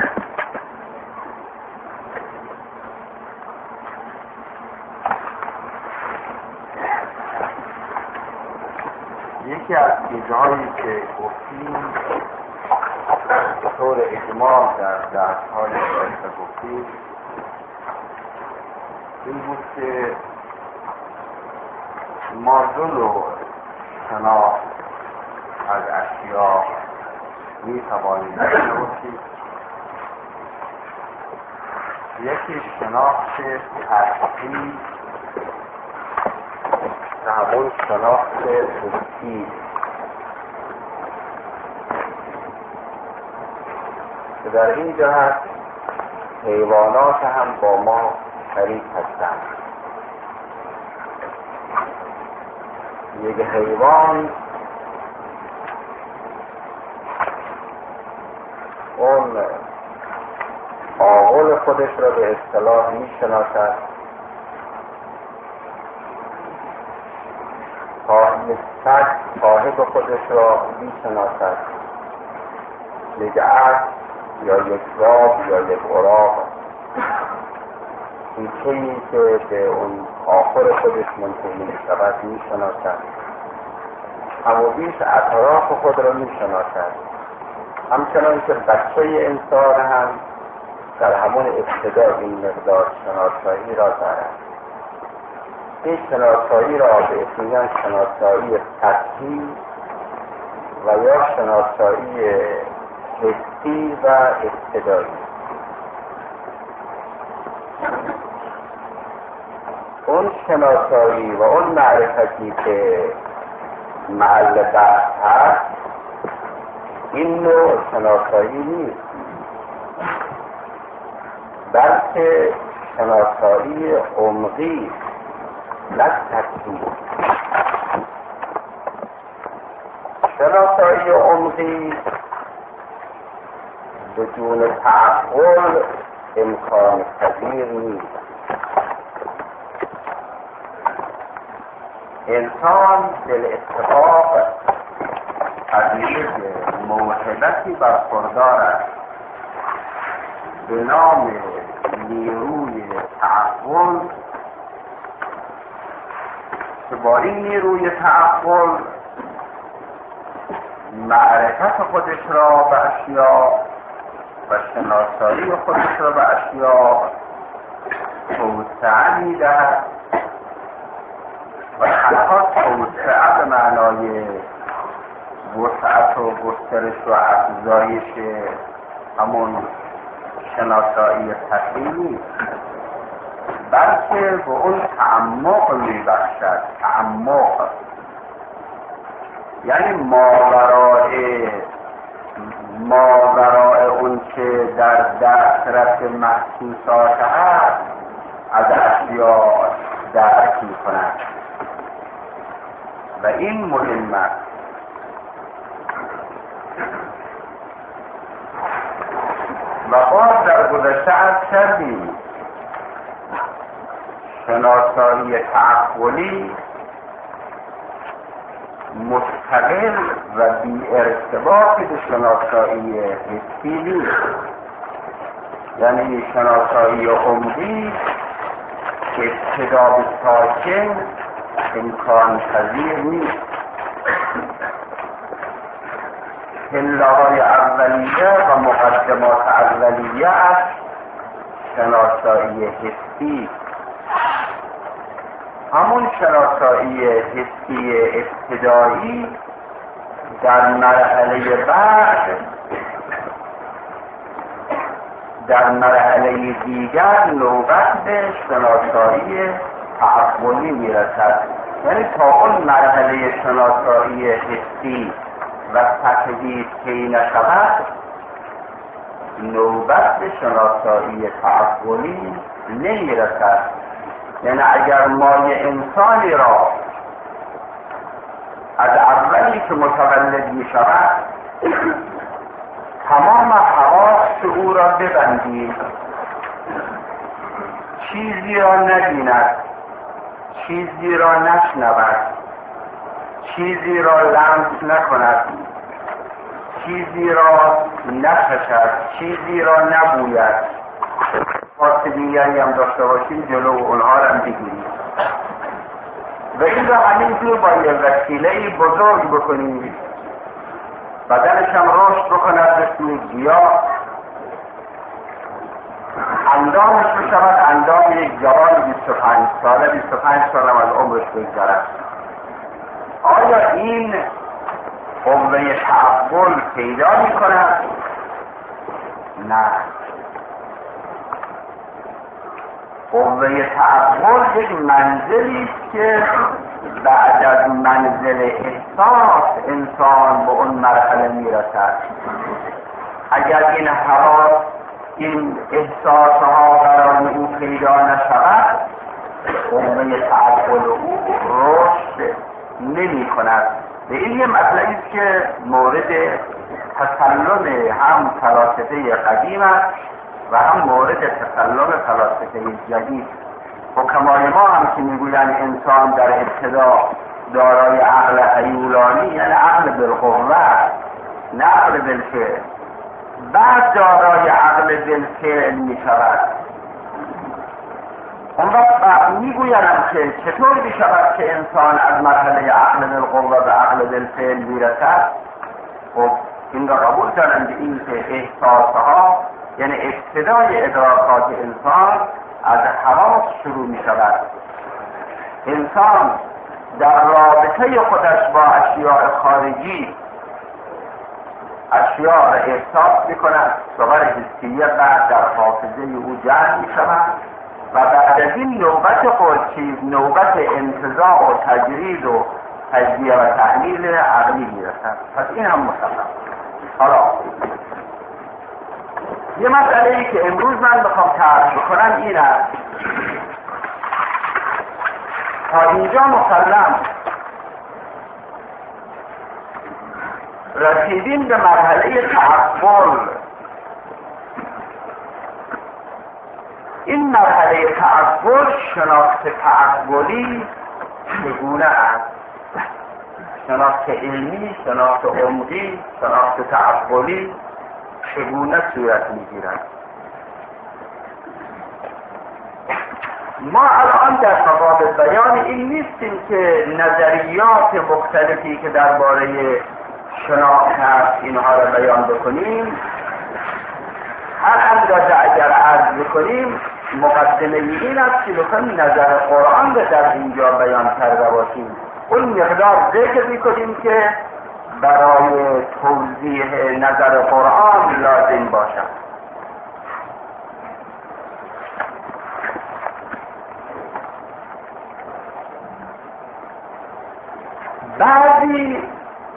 [SPEAKER 4] یکی از چیزهایی که گفتیم به طور اجماع در درس‌های گذشته گفتیم این بود که ما دو نوع شناخت از اشیاء می توانیم داشته باشیم. یکی شناخت تحقیقی و همون شناخت حسی که در این جهت حیوانات هم با ما شریک هستند. یک حیوان اون عاقل خودش را به اصطلاح می شناسد، سگ صاحب خودش را می شناسد، یک اسب یا یک گاو یا یک اراغ هیچه‌ای که به اون آخر خودش منتهی می شود می شناسد. اما بیش اطراف خود را می شناسد. همچنان که بچه انسان هم در همون ابتدا این مقدار شناسایی را دارد. این شناسایی را به اطمینان شناسایی سطحی و یا شناسایی حسی و ابتدایی. اون شناسایی و اون معرفتی که محل بحث هست این نوع شناسایی نیست، بلکه شناسایی عمقی نه سطحی. شناسایی عمقی بدون تعقل امکان پذیر نیست. انسان بالاتفاق از یک موهبتی برخوردار است به نام نیروی تعقل که با این نیروی تعقل معرفت خودش را به اشیاء و شناسایی خودش را به اشیاء توسعه توسعه میدهد و حتی توسعه به معنای وسعت و گسترش و افزایش همون شناسایی سطحی نیست، بلکه به اون تعمق میبخشد. تعمق یعنی ماورای ماورای اون که در دسترس محسوسات هست از اشیاء درک می‌کند و این مهم است. و باز در گذشته عرض کردیم شناسایی تعقلی مستقل و بی ارتباط به شناسایی حسی نیست، یعنی شناسایی عمقی ابتدا به ساکن امکان پذیر نیست. پله‌های اولیه و مقدمات اولیه از شناسایی حسی، همون شناسایی حسی ابتدایی در مرحله بعد در مرحله دیگر نوبت به شناسایی تعقلی میرسد. یعنی تا اون مرحله شناسایی حسی و سطحی طی نشود نوبت به شناسایی تعقلی نمیرسد. یعنی اگر مایه انسانی را از اولی که متولد می شود تمام حواس او را ببندید، چیزی را نبیند، چیزی را نشنود، چیزی را لمس نکند، چیزی را نچشد، چیزی را نبوید، خاص دیگری هم داشته باشیم جلو اونها را هم بگیریم و این را همینجور با یه وسیله بزرگ بکنیم، بدنش هم رشد بکند مثل گیاه، اندامش بشود اندام یک جوان بیست و پنج ساله، بیست و پنج سال هم از عمرش بگذرد. آیا این قوه تعقل پیدا می کند؟ نه. قوه تعقل یک منزلی است که بعد از منزل احساس انسان به اون مرحله میرسد. اگر این حواس این احساسها برای او پیدا نشود قوه تعقل او رشد نمی کند. و این یه مطلبی است که مورد تسلم هم فلاسفه قدیم است و هم مورد تسلم فلاسفه جدید. حکمای ما هم که میگویند انسان در ابتدا دارای عقل هیولانی، یعنی عقل بالقوه نه عقل بالفعل، بعد دارای عقل بالفعل می شود. اون وقت میگویند که چطور می شود که انسان از مرحله عقل بالقوه به عقل بالفعل میرسد. خب این را قبول دارند این که احساسها یعنی ابتدای ادراکات انسان از حواس شروع می شود. انسان در رابطه خودش با اشیاء خارجی اشیاء را احساس می کند، صور حسیه بعد در حافظه او جمع می شود و بعد از این نوبت خودچیز نوبت انتزاع و تجرید و تجزیه و تحلیل عقلی می رسد. پس این هم مسلم. حالا یه مسئله ای که امروز من بخوام طرح بکنم این است، تا اینجا مسلم رسیدیم به مرحله تعقل. این مرحله تعقل شناخت تعقلی چگونه است؟ شناخت علمی، شناخت عمقی، شناخت تعقلی چگونه صورت میگیرد؟ ما الان در مقام بیان این نیستیم که نظریات مختلفی که درباره شناخت هست اینها را بیان بکنیم،
[SPEAKER 2] هر اندازه اگر عرض بکنیم مقدمه این است که بخوایم نظر قرآن رو در اینجا بیان کرده باشیم. اون مقدار ذکر میکنیم که برای توضیح نظر قرآن لازم باشد. بعضی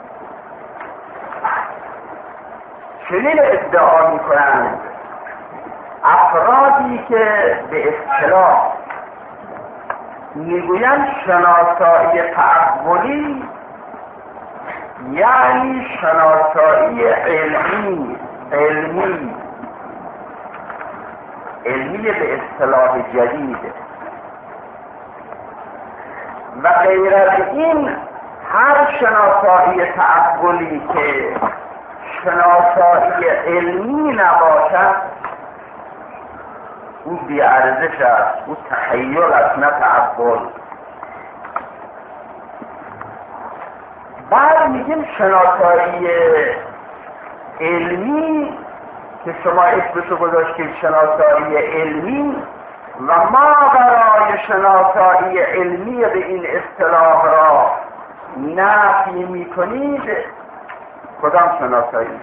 [SPEAKER 2] چنین ادعا میکنند افرادی که به اصطلاح میگویند شناسایی تعقلی یعنی شناسایی علمی علمی علمی به اصطلاح جدید و غیر از این هر شناسایی تعقلی که شناسایی علمی نباشد او بی‌ارزش است، او تخیل است نه تعقل. بعد میگیم شناسایی علمی که شما اسمشو گذاشتید شناسایی علمی و ما برای شناسایی علمی به این اصطلاح را نفی میکنید. کدام شناسایی؟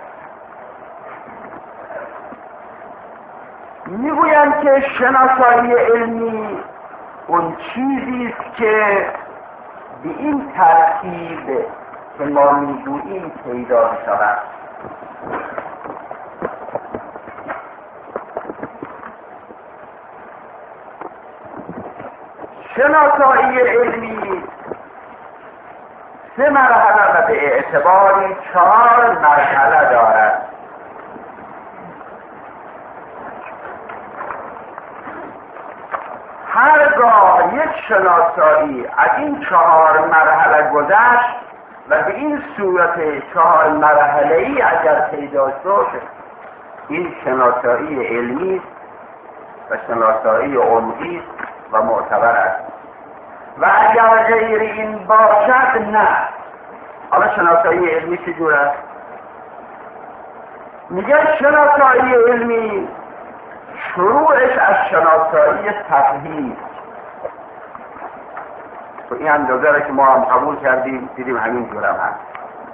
[SPEAKER 2] میگویند که شناسایی علمی اون چیزی است که به این ترتیب که ما میگوییم پیدا شود. شناسایی علمی سه مرحله و به اعتباری چهار مرحله دارد. هرگاه یک شناسایی از این چهار مرحله گذشت و به این صورت چهار مرحله‌ای اگر پیدا شد این شناسایی علمی و شناسایی عمقی و معتبر است. و اگر غیر این باشد نه. حالا شناسایی علمی چجور است؟ میگه شناسایی علمی شروعش از شناسایی تفهیم. تو این اندازه را که ما هم قبول کردیم دیدیم همین جور هم هست.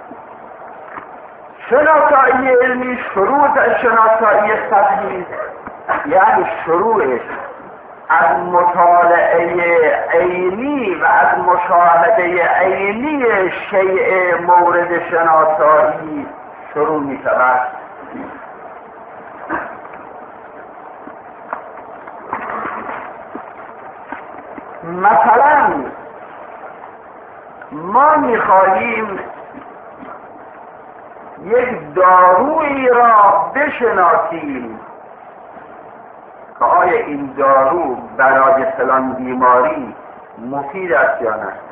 [SPEAKER 2] شناسایی علمی شروع از شناسایی تفهیم یعنی شروعش از مطالعه عینی و از مشاهده عینی شیء مورد شناسایی شروع می شود. مثلا ما می‌خواهیم یک دارویی را بشناسیم که آیا این دارو برای فلان بیماری مفید است یا نه.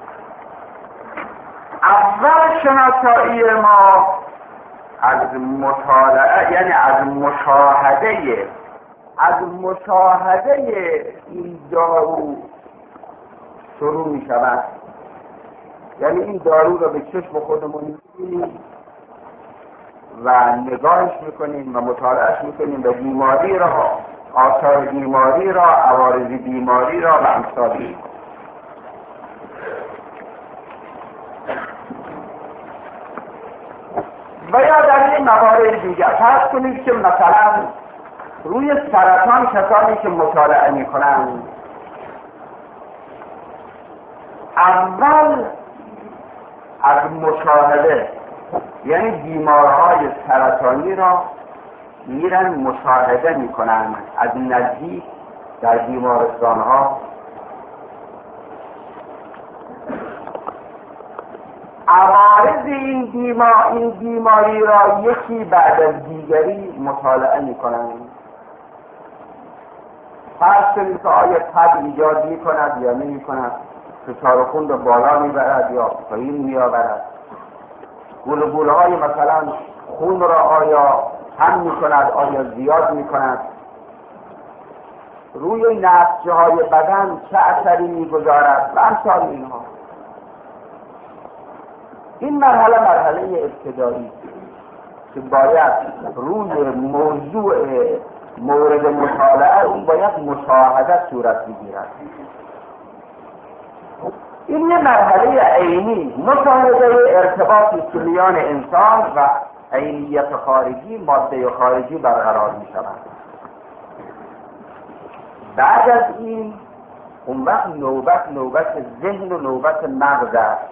[SPEAKER 2] اول شناسایی ما از مطالعه یعنی از مشاهده از مشاهده این دارو شروع می شود. یعنی این دارو را به چشم خودمون می‌بینیم و نگاهش میکنیم و مطالعهش میکنیم و بیماری را آثار بیماری را عوارض بیماری را و امثالی. و یا در این موارد دیگر فرض کنید که مثلا روی سرطان کسانی که مطالعه میکنند اول از مشاهده یعنی بیمارهای سرطانی را میرن مشاهده میکنن از نزدیک در بیمارستانها. عوارض این بیمار این بیماری را یکی بعد از دیگری مطالعه میکنن. فرض کنید که آیا تب ایجاد میکند یا نمیکند، فشار خون را بالا میبرد یا پایین میآورد، گلوبول های مثلا خون را آیا کم میکند آیا زیاد میکند، روی نسجه های بدن چه اثری میگذارد و امثال اینها. این مرحله مرحله ابتدایی. که باید روی موضوع مورد مطالعه اون باید مشاهده صورت بگیرد. این یه مرحله عینی، مشاهده ارتباطی که میان انسان و عینیت خارجی، ماده خارجی برقرار می شود. بعد از این اون وقت نوبت نوبت ذهن و نوبت مغز است.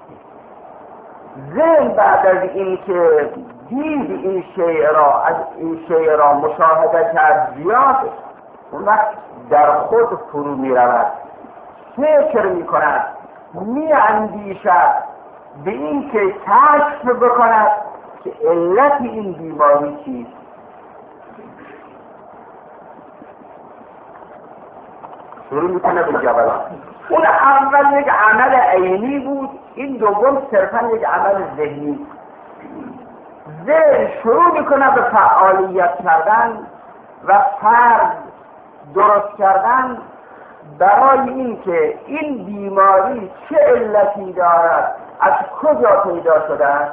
[SPEAKER 2] ذهن بعد از این که دید این شیء را از این شیء را مشاهده کرد زیاد، اون وقت در خود فرو می رود، فکر می کند، می اندیشد به این که کشف بکند که علت این بیماری چیست. شروع میکنه به جبلان. اون اول یک عمل عینی بود، این دوم صرفا یک عمل ذهنی. ذهن شروع میکنه به فعالیت کردن و فرض درست کردن برای این که این بیماری چه علتی دارد، از کجا پیدا شده است.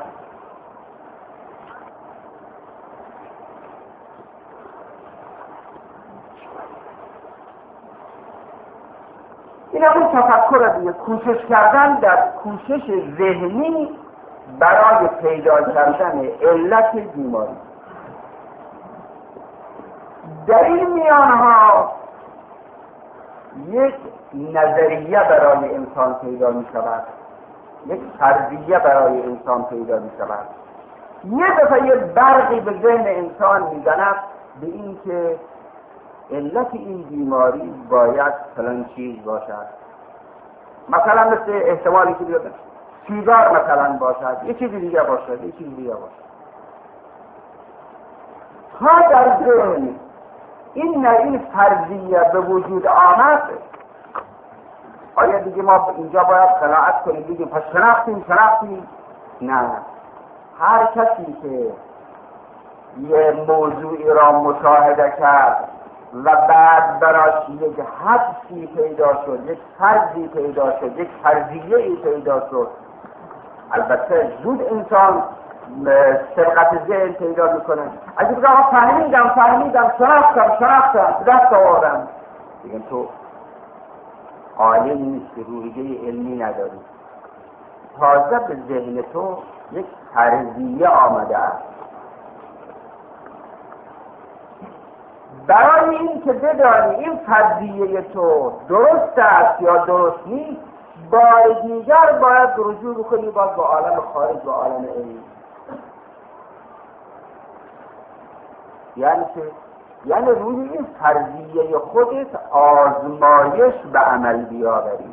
[SPEAKER 2] این همون تفکر دیگه، کوشش کردن در کوشش ذهنی برای پیدا کردن علت بیماری. در این میانها یک نظریه برای انسان پیدا می شود، یک فرضیه برای انسان پیدا می شود. یه دفعه یه برقی به ذهن انسان می زند به این که علت این بیماری باید فلان چیز باشد. مثلا مثل احتمالی که بیاد سیگار مثلا باشد، یه چیزی دیگه باشد، یه چیزی دیگه باشد. تا در ذهن این نه این فرضیه به وجود آمد، آیا دیگه ما اینجا باید قناعت کنیم بگیم پس شناختیم شناختیم؟ نه. هر کسی که یه موضوعی را مشاهده کرد و بعد براش یک حدسی پیدا شد، یک فرضی پیدا شد، یک فرضیه‌ای پیدا شد، البته زود انسان سبقت ذهن پیدا میکنه. اگه بگه آقا فهمیدم فهمیدم شناختم شناختم دست آوردم، دیگه تو عالم نیستی، روحیه علمی نداری. تازه به ذهن تو یک فرضیه آمده است. برای این که بدانی این فرضیه تو درست است یا درست نیست، بار دیگر باید رجوع بکنی باز با عالم خارج و عالم علمی. یعنی که یعنی روی این فرضیه خودت آزمایش به عمل بیاوری.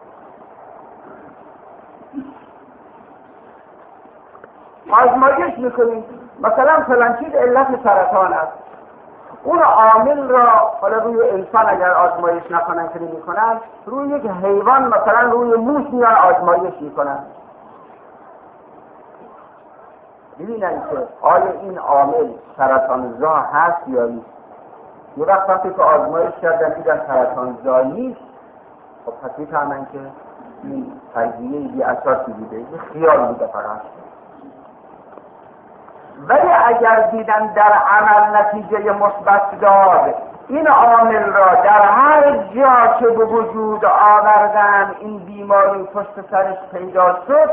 [SPEAKER 2] آزمایش میکنی مثلا فلان چیز علت سرطان است، اون عامل را حالا روی انسان اگر آزمایش نکنن که نمیکنن، روی یک حیوان مثلا روی موش میان آزمایش میکنن، ببینن که آیا این عامل سرطانزا هست یا نیست. یه وقت وقتی که آزمایش کردن دیدن سرطانزا نیست، خب پس میفهمن که این فرضیه بی اساسی بوده، یه خیال بوده فقط. ولی اگر دیدن در عمل نتیجه مثبت داد، این عامل را در هر جا که به وجود آوردن این بیماری پشت سرش پیدا شد،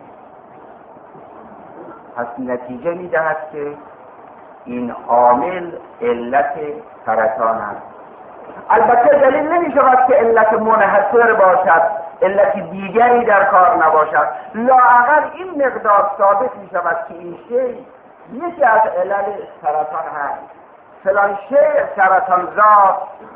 [SPEAKER 2] پس نتیجه میدهد که این عامل علت سرطان است. البته دلیل نمی شود که علت منحصر باشد، علت دیگری در کار نباشد، لااقل این مقدار ثابت می شود که این شی یکی از علل سرطان هست، فلان شی سرطانزا.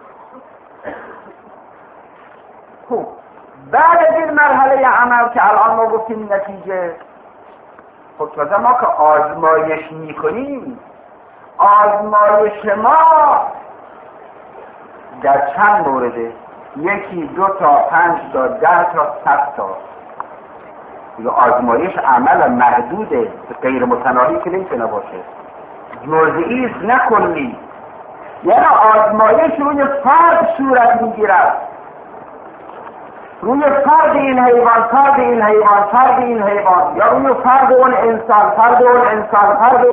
[SPEAKER 2] خوب، بعد از این مرحله عمل که الان ما گفتیم نتیجه، خب تازه ما که آزمایش میکنیم، آزمایش ما در چند مورده؟ یکی، دو تا، پنج تا، ده تا، صد تا. دیگه آزمایش عمل محدوده، غیر متناهی که نمیتونه باشه، جزئی است نه کلی. یعنی آزمایش روی فرد صورت میگیرد، روی فرد این حیوان، فرد این حیوان، فرد این حیوان، یا روی فرد اون انسان، فرد اون انسان، فرد